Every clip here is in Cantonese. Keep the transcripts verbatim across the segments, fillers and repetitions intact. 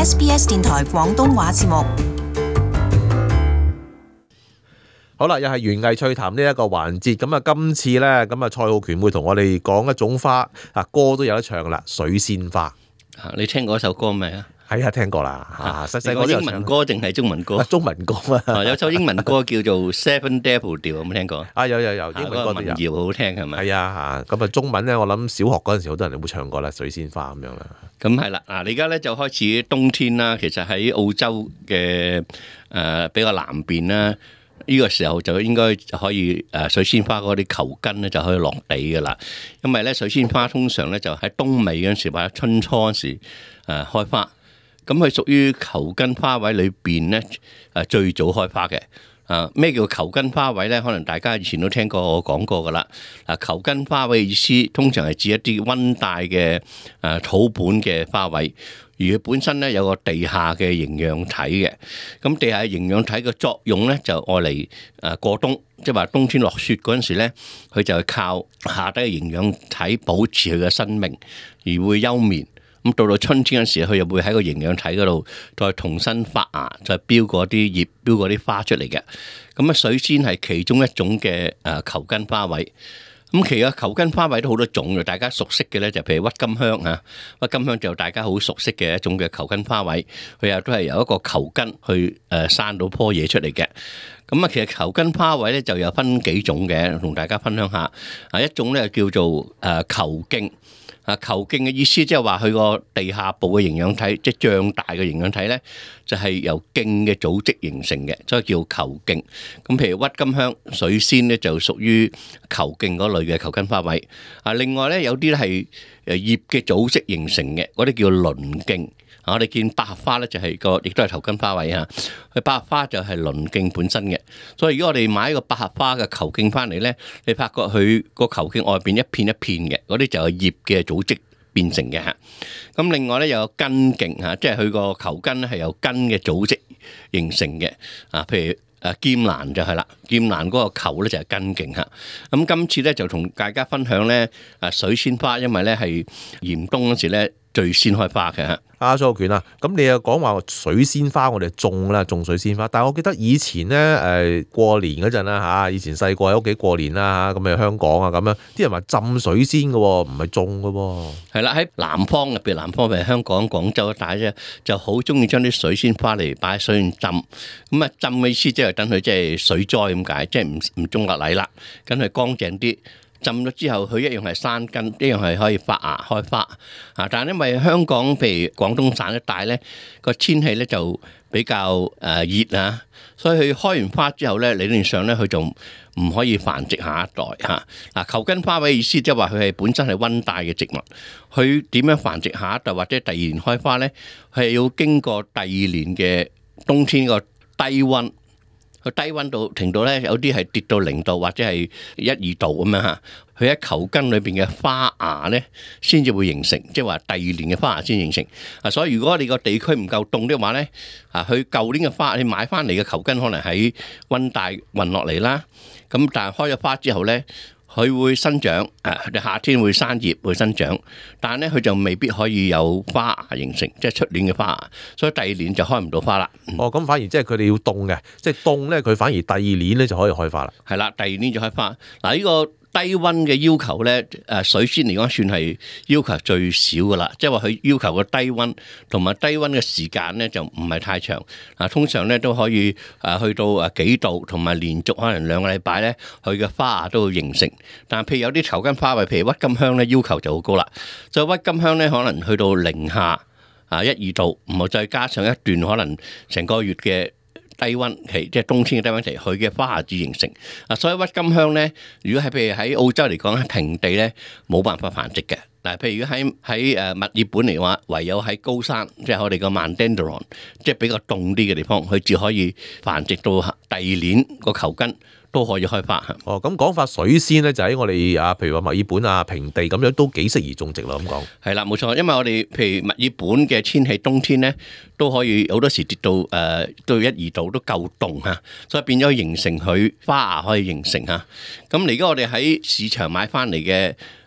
S B S 電台廣東話節目。 好啦，又係園藝趣談呢一個環節，咁啊今次呢，咁啊蔡浩權會同我哋講一種花啊，歌都有得唱啦，水仙花。 你聽過一首歌未啊？ 係啊，聽過啦嚇，細細個英文歌定係中文歌？ 中文歌啊， 有首英文歌叫做《Seven Daffodils》，有冇聽過？ 啊有有有，英文歌都有。 民謠好好聽係咪？ 係啊嚇，咁啊中文咧，我諗小學嗰陣時好多人都會唱過啦，水仙花咁樣啦。 咁係啦，嗱，你而家咧就開始冬天啦，其實喺澳洲嘅誒比較南邊啦。呢個時候就應該就可以誒水仙花嗰啲球根咧就可以落地㗎啦，因為咧水仙花通常咧就喺冬尾嗰陣時或者春初嗰陣時誒開花，咁佢屬於球根花卉裏邊咧誒最早開花嘅。啊，咩叫球根花卉咧？可能大家以前都聽過我講過㗎啦。嗱，球根花卉嘅意思通常係指一啲溫帶嘅誒土本嘅花卉。而佢本身咧有個地下嘅營養體嘅，咁地下營養體嘅作用咧就愛嚟誒過冬，即係話冬天落雪嗰陣時咧，佢就係靠下低嘅營養體保持佢嘅生命，而會休眠。咁到到春天嗰時，佢又會喺個營養體嗰度再重新發芽，再標嗰啲葉，標嗰啲花出嚟嘅。咁啊，水仙係其中一種嘅誒球根花卉。咁其實球根花卉都好多種嘅，大家熟悉嘅咧就譬如鬱金香啊，鬱金香就大家好熟悉嘅一種嘅球根花卉，佢又都係由一個球根去誒生到棵嘢出嚟嘅。咁啊，其實球根花卉咧就有分幾種嘅，同大家分享下。啊，一種咧叫做誒球莖。啊，球莖嘅意思即係話佢個地下部嘅營養體，即係脹大嘅營養體咧，就係由莖嘅組織形成嘅，所以叫球莖。咁譬如鬱金香、水仙咧就屬於球莖嗰類嘅球根花卉。啊，另外咧有啲咧係誒葉嘅組織形成嘅，嗰啲叫輪莖。我哋見百合花咧就係個，亦都係球根花卉嚇。佢百合花就係輪莖本身嘅，所以如果我哋買一個百合花嘅球莖翻嚟咧，你發覺佢個球莖外邊一片一片嘅，嗰啲就係葉嘅組織變成嘅嚇。咁另外咧有根莖嚇，即係佢個球根咧係由根嘅組織形成嘅。啊，譬如誒劍蘭就係啦，劍蘭嗰個球咧就係根莖嚇。咁今次咧就同大家分享咧誒水仙花，因為咧係嚴冬嗰時咧最先開花嘅嚇。 阿蘇權啊，咁你又講話水仙花我哋種啦，種水仙花。但係我記得以前咧誒過年嗰陣啦嚇，以前細個喺屋企過年啦嚇，咁啊香港啊咁樣，啲人話浸水仙嘅喎，唔係種嘅喎。係啦，喺南方入邊，南方譬如香港、廣州一帶啫，就好中意將啲水仙花嚟擺喺水入浸。咁啊浸嘅意思即係等佢即係水災咁解，即係唔唔中落泥啦，等佢乾淨啲。浸咗之後，佢一樣係生根，一樣係可以發芽開花啊！但係因為香港譬如廣東省一帶咧，個天氣咧就比較誒熱啊，所以佢開完花之後咧，理論上咧佢就唔可以繁殖下一代嚇。嗱，球根花卉嘅意思即係話佢係本身係溫帶嘅植物，佢點樣繁殖下一代或者第二年開花咧，係要經過第二年嘅冬天個低溫。佢低溫度停到咧，有啲係跌到零度或者係一二度咁樣嚇。佢喺球根裏邊嘅花芽咧，先至會形成，即係話第二年嘅花芽先形成。啊，所以如果你個地區唔夠凍嘅話咧，啊，佢舊年嘅花你買翻嚟嘅球根可能喺溫帶運落嚟啦。咁但係開咗花之後咧，佢會生長，誒，夏天會生葉會生長，但係咧佢就未必可以有花芽形成，即係出年嘅花芽，所以第二年就開唔到花啦。 哦，咁反而即係佢哋要凍嘅，即係凍咧，佢反而第二年咧就可以開花啦。 係啦，第二年就開花。嗱，呢個低溫嘅要求咧，誒水仙嚟講算係要求最少噶啦，即係話佢要求個低溫同埋低溫嘅時間咧就唔係太長。啊，通常咧都可以誒去到誒幾度，同埋連續可能兩個禮拜咧，佢嘅花芽都會形成。但係譬如有啲球根花卉，譬如鬱金香咧，要求就好高啦。就鬱金香咧，可能去到零下啊一二度，唔好再加上一段可能成個月嘅低溫期，即係冬天嘅低溫期，佢嘅花芽至形成。啊，所以鬱金香咧，如果係譬如喺澳洲嚟講，喺平地咧冇辦法繁殖嘅。嗱，譬如如果喺喺誒墨爾本嚟話，唯有喺高山，即係我哋個曼丹德朗，即係比較凍啲嘅地方，佢只可以繁殖到第二年個球根都可以開花。 哦，咁講法水仙咧就喺我哋啊，譬如話墨爾本啊、平地咁樣都幾適宜種植咯。咁講係啦，冇錯，因為我哋譬如墨爾本嘅天氣，冬天咧都可以好多時跌到誒到一二度都夠凍嚇，所以變咗形成佢花芽可以形成嚇。咁而家我哋喺市場買翻嚟嘅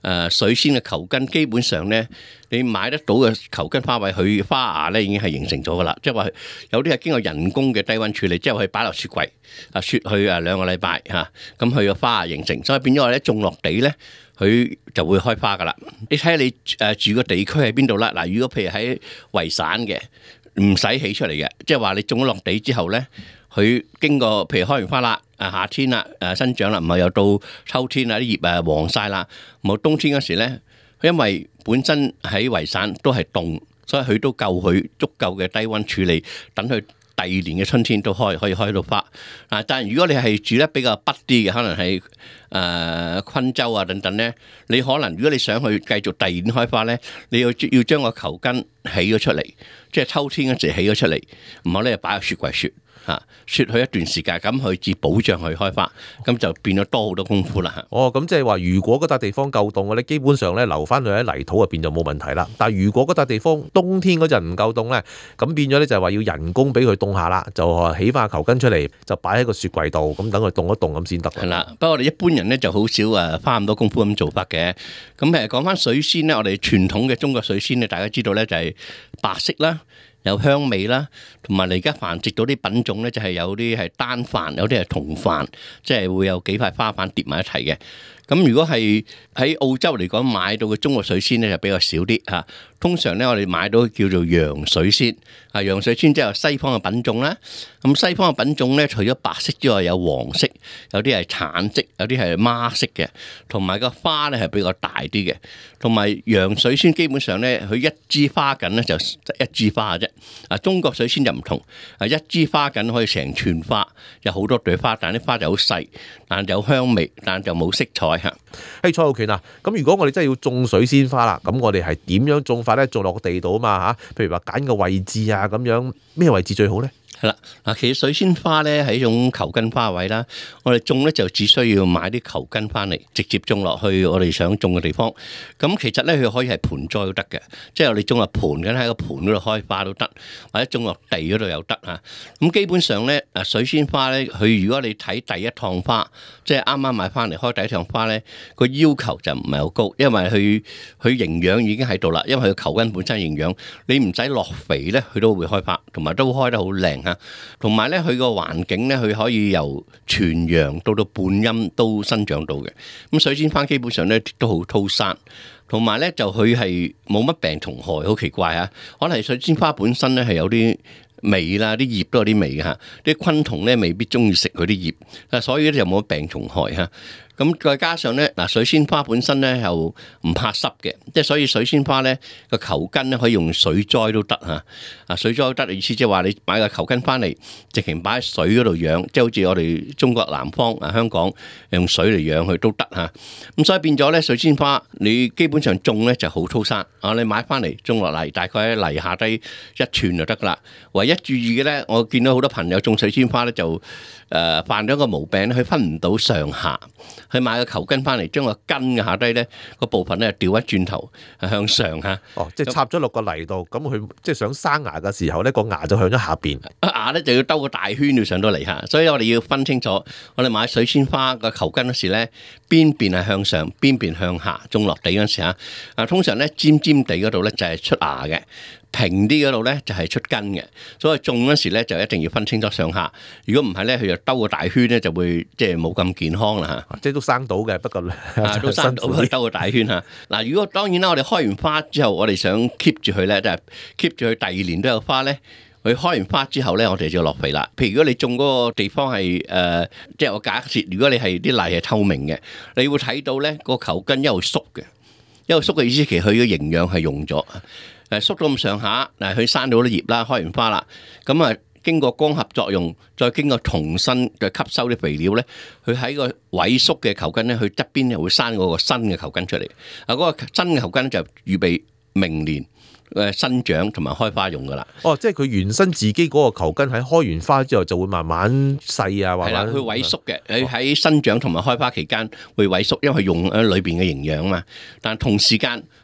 誒水仙嘅球根，基本上咧你買得到嘅球根花卉，佢花芽咧已經係形成咗噶啦，即係話有啲係經過人工嘅低溫處理，即係佢擺落雪櫃啊雪去啊兩個禮拜嚇，咁佢個花芽形成，所以變咗話咧種落地咧。佢就會開花噶啦。你睇下你誒住個地區喺邊度啦？嗱，如果譬如喺圍省嘅，唔使起出嚟嘅，即係話你種咗落地之後咧，佢經過譬如開完花啦，誒夏天啦，誒生長啦，唔係又到秋天啦，啲葉誒黃晒啦，唔好冬天嗰時咧，因為本身喺圍省都係凍，所以佢都夠佢足夠嘅低溫處理，等佢。第二年嘅春天都開可以開到花啊！但係如果你係住得比較北啲嘅，可能係誒昆州啊等等咧，你可能如果你想去繼續第二年開花咧，你要要將個球根起咗出嚟，即係秋天嗰時起咗出嚟，唔好咧擺喺雪櫃雪。嚇雪佢一段時間，咁佢至保障佢開花，咁就變咗多好多功夫啦嚇。 哦，咁即係話，如果嗰笪地方夠凍嘅咧，基本上咧留翻佢喺泥土入邊就冇問題啦。但係如果嗰笪地方冬天嗰陣唔夠凍咧，咁變咗咧就係話要人工俾佢凍下啦，就起翻球根出嚟，就擺喺個雪櫃度，咁等佢凍一凍咁先得。 係啦，不過我哋一般人咧就好少誒花咁多功夫咁做法嘅。咁誒講翻水仙咧，我哋傳統嘅中國水仙咧，大家知道咧就係白色啦。有香味啦，同埋你而家繁殖到啲品種咧，就係有啲係單瓣，有啲係同瓣，即係會有幾塊花瓣疊埋一齊嘅。咁如果係喺澳洲嚟講買到嘅中國水仙咧，就比較少啲嚇。通常咧，我哋買到叫做洋水仙啊，洋水仙即係西方嘅品種啦。咁西方嘅品種咧，除咗白色之外，有黃色，有啲係橙色，有啲係孖色嘅，同埋個花咧係比較大啲嘅。同埋洋水仙基本上咧，佢一支花緊咧就一支花嘅啫。啊，中國水仙就唔同，啊一支花緊可以成串花，有好多朵花，但啲花就好細，但有香味，但就冇色彩嚇。 誒，蔡浩權啊，咁如果我哋真係要種水仙花啦，咁我哋係點樣種法咧？種落個地度啊嘛嚇，譬如話揀個位置啊咁樣，咩位置最好咧？ 係啦，嗱，其實水仙花咧係一種球根花卉啦。我哋種咧就只需要買啲球根翻嚟，直接種落去我哋想種嘅地方。咁其實咧佢可以係盆栽都得嘅，即係我哋種落盆咁喺個盆嗰度開花都得，或者種落地嗰度又得嚇。咁基本上咧，誒水仙花咧，佢如果你睇第一趟花，即係啱啱買翻嚟開第一趟花咧，個要求就唔係好高，因為佢佢營養已經喺度啦，因為佢球根本身營養，你唔使落肥咧，佢都會開花，同埋都開得好靚嚇。同埋咧，佢個環境咧，佢可以由全陽到到半陰都生長到嘅。咁水仙花基本上咧都好粗生，同埋咧就佢係冇乜病蟲害，好奇怪啊！可能係水仙花本身咧係有啲味啦，啲葉都有啲味嘅嚇，啲昆蟲咧未必中意食佢啲葉，啊所以咧就冇乜病蟲害嚇。咁再加上咧，嗱水仙花本身咧又唔怕濕嘅，即係所以水仙花咧個球根咧可以用水栽都得嚇。啊水栽都得嘅意思即係話你買個球根翻嚟，直情擺喺水嗰度養，即係好似我哋中國南方啊香港用水嚟養佢都得嚇。咁所以變咗咧水仙花你基本上種咧就好粗生啊！你買翻嚟種落嚟，大概喺泥下低一寸就得噶啦。唯一注意嘅咧，我見到好多朋友種水仙花咧就誒犯咗個毛病咧，佢分唔到上下。佢買個球根翻嚟，將個根嘅下低咧個部分咧調一轉頭向上嚇。 哦，即係插咗落個泥度，咁佢即係想生芽嘅時候咧，個芽就向咗下邊。 芽咧就要兜個大圈要上到嚟嚇，所以我哋要分清楚，我哋買水仙花個球根嗰時咧，邊邊係向上，邊邊向下，種落地嗰時嚇。啊，通常咧尖尖地嗰度咧就係出芽嘅。平啲嗰度咧就係出根嘅，所以種嗰時咧就一定要分清楚上下。如果唔係咧，佢就兜個大圈咧，就會即係冇咁健康啦嚇。 即係都生到嘅，不過啊都生到，兜個大圈嚇。嗱，如果當然啦，我哋開完花之後，我哋想 keep 住佢咧，就係 keep 住佢第二年都有花咧。佢開完花之後咧，我哋就要落肥啦。譬如如果你種嗰個地方係誒、呃，即係我假設，如果你係啲泥係透明嘅，你會睇到咧個球根一路縮嘅，一路縮嘅意思其實佢嘅營養係用咗。誒縮到咁上下，嗱佢生到啲葉啦，開完花啦，咁啊經過光合作用，再經過重新嘅吸收啲肥料咧，佢喺個萎縮嘅球根咧，佢側邊又會生嗰個新嘅球根出嚟。啊，嗰個新嘅球根就預備明年誒生長同埋開花用噶啦。 哦，即係佢原生自己嗰個球根喺開完花之後就會慢慢細啊，慢慢係啦，佢萎縮嘅，佢喺生長同埋開花期間會萎縮，因為佢用喺裏邊嘅營養嘛。但同時間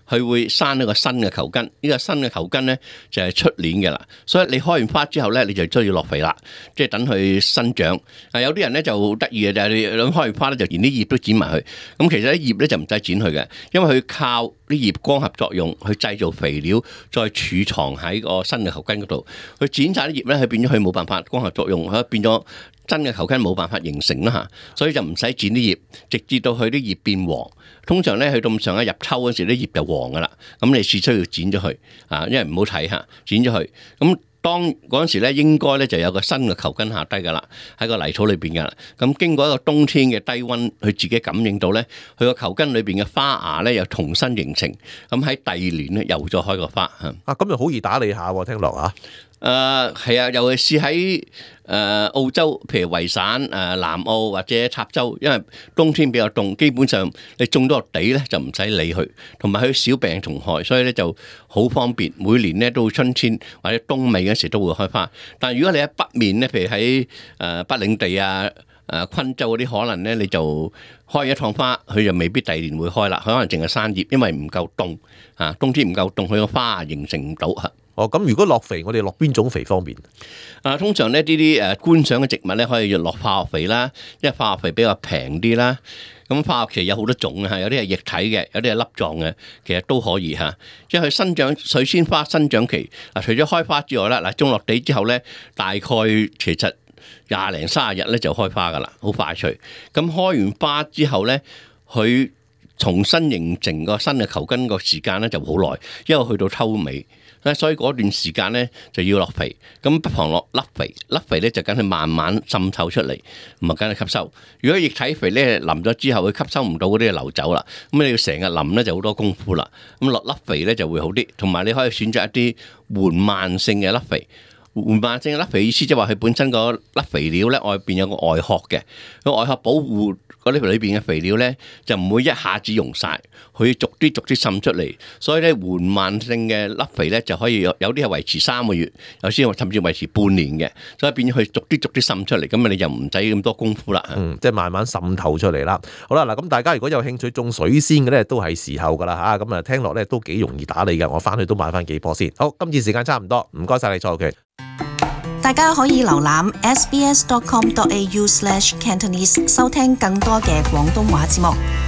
佢會生一個新嘅球根。呢、這個新嘅球根咧就係出年嘅啦。所以你開完花之後咧，你就需要落肥啦，即係等佢生長。啊，有啲人咧就得意嘅就係你諗開完花咧，就連啲葉都剪埋去。咁其實啲葉咧就唔使剪佢嘅，因為佢靠啲葉光合作用去製造肥料，再儲藏喺個新嘅球根嗰度。佢剪晒啲葉咧，佢變咗佢冇辦法光合作用，佢變咗真嘅球根冇辦法形成啦嚇。所以就唔使剪啲葉，直至到佢啲葉變黃。通常咧去到咁上下入秋嗰時，啲葉就黃噶啦。咁你是需要剪咗佢啊，因為唔好睇嚇，剪咗佢。咁當嗰陣時咧，應該咧就有個新嘅球根下低噶啦，喺個泥土裏邊噶啦。咁經過一個冬天嘅低溫，佢自己感應到咧，佢個球根裏邊嘅花芽咧又重新形成。咁喺第二年咧又再開個花嚇。 啊，咁又好易打理下喎，聽落啊。 誒係啊，尤其是喺誒澳洲，譬如維省、誒南澳或者插州，因為冬天比較凍，基本上你種咗個地咧就唔使理佢，同埋佢少病蟲害，所以咧就好方便。每年咧到春天或者冬尾嗰時都會開花。但係如果你喺北面咧，譬如喺誒北領地啊、誒昆州嗰啲，可能咧你就開一趟花，佢就未必第二年會開啦。佢可能淨係生葉，因為唔夠凍啊，冬天唔夠凍，佢個花形成唔到嚇。 哦，咁如果落肥，我哋落邊種肥方便？ 啊，通常咧呢啲誒觀賞嘅植物咧，可以落化學肥啦，因為化學肥比較平啲啦。咁化學其實有好多種啊，有啲係液體嘅，有啲係粒狀嘅，其實都可以嚇。因為佢生長水仙花生長期啊，除咗開花之外啦，嗱種落地之後咧，大概其實廿零三十日咧就開花噶啦，好快脆。咁開完花之後咧，佢重新形成個新嘅球根個時間咧就好耐，因為去到秋尾。所以嗰段時間咧就要落肥，咁不妨落粒肥，粒肥咧就梗係慢慢滲透出嚟，唔係梗係吸收。如果液體肥咧淋咗之後佢吸收唔到嗰啲就流走啦，咁你要成日淋咧就好多功夫啦。咁落粒肥咧就會好啲，同埋你可以選擇一啲緩慢性嘅粒肥。緩慢性嘅粒肥意思即係話佢本身個粒肥料咧外邊有個外殼嘅，個外殼保護嗰啲裏邊嘅肥料咧就唔會一下子溶晒，佢逐啲逐啲滲出嚟。所以咧緩慢性嘅粒肥咧就可以有有啲係維持三個月，有啲甚至維持半年嘅，所以變咗佢逐啲逐啲滲出嚟，咁啊你就唔使咁多功夫啦。 嗯，即係慢慢滲透出嚟啦。好啦，嗱咁大家如果有興趣種水仙嘅咧，都係時候噶啦嚇。咁啊聽落咧都幾容易打理嘅，我翻去都買翻幾棵先。好，今次時間差唔多，唔該晒你蔡浩權。 大家可以瀏覽 s b s dot com dot a u slash cantonese 收聽更多嘅廣東話節目。